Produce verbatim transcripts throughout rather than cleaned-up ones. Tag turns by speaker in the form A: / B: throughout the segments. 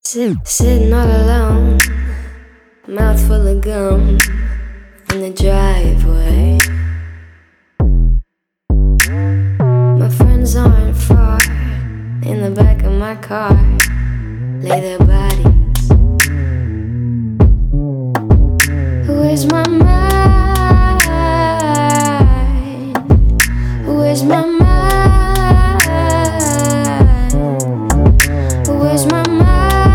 A: Sit, sitting all alone, mouth full of gum in the driveway. My friends aren't far, in the back of my car, lay their bodies. Where's my mind? Where's my mind? Where's my mind?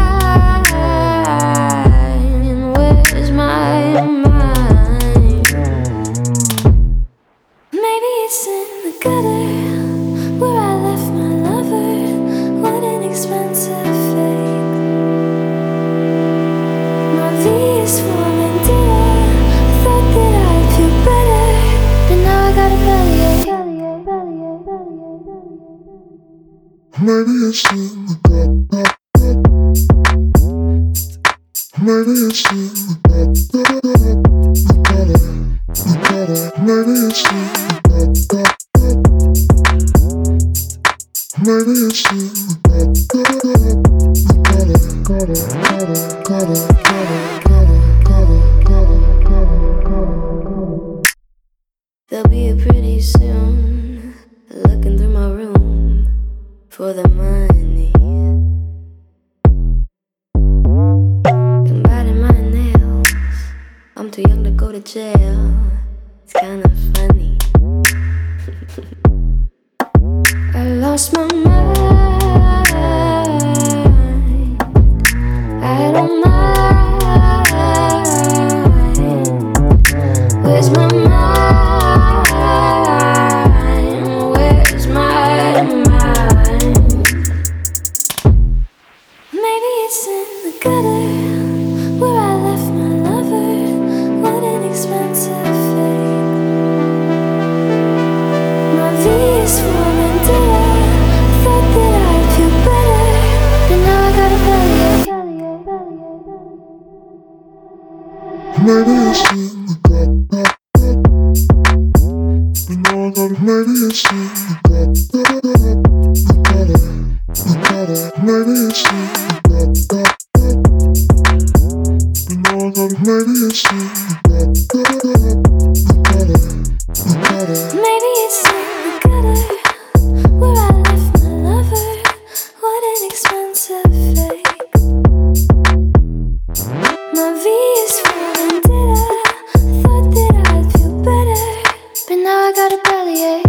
A: Where's my mind? Maybe it's in the gutter where I left my lover. What an expensive fate. My V is for vendetta. I thought that I'd feel better, but now I gotta bellyache.
B: Maybe it's in the gutter. Maybe it's in the gutter. Maybe it's in the gutter. Maybe it's in the gutter.
A: They'll be here pretty soon, looking through my room for the money. And biting my nails, I'm too young to go to jail. It's kinda funny. I lost my mind. I don't mind. Where's my mind? Where's my mind? Maybe it's in the gutter where I left my lover. What an expensive fate. My V is for vendetta. I thought that I'd feel better, but now I gotta bellyache.
B: Maybe it's in the gutter. But now I gotta. Maybe it's in the gutter. Maybe it's in the gutter. But now I gotta. Maybe it's in the gutter.
A: Maybe it's in the gutter where I left my lover. What an expensive fate. My V is for vendetta. I thought that I'd feel better, but now I gotta bellyache.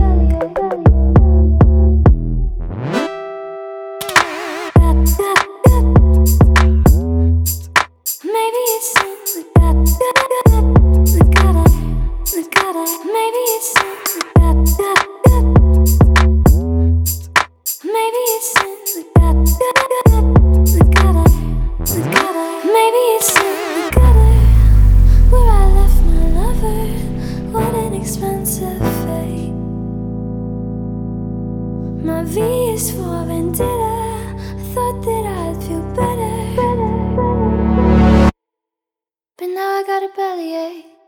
A: Maybe it's in the gutter, the gutter, the gutter. Maybe it's in the gutter. Maybe it's in the gutter, the gutter, the gutter. Maybe it's in the gutter where I left my lover. What an expensive fate. My V is for vendetta. I thought that I'd feel better, but now I got a bellyache.